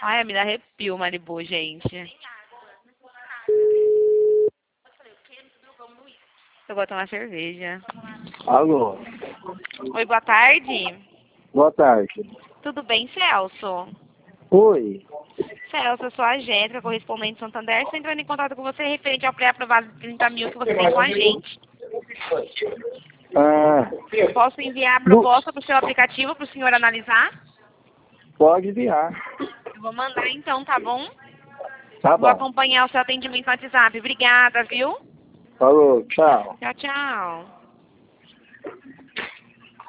Ai, me dá arrepio, Maribu, gente. Eu vou tomar cerveja. Alô, Oi, boa tarde. boa tarde. Tudo bem, Celso? Oi. Celso, eu sou a Jéssica, correspondente de Santander. Estou entrando em contato com você referente ao pré-aprovado de 30 mil que você tem com a gente. Ah, Posso enviar a não, proposta para o seu aplicativo para o senhor analisar? pode enviar. Eu vou mandar então, tá bom? Tá Vou bom. acompanhar o seu atendimento no WhatsApp. Obrigada, viu? Falou, tchau. Tchau, tchau.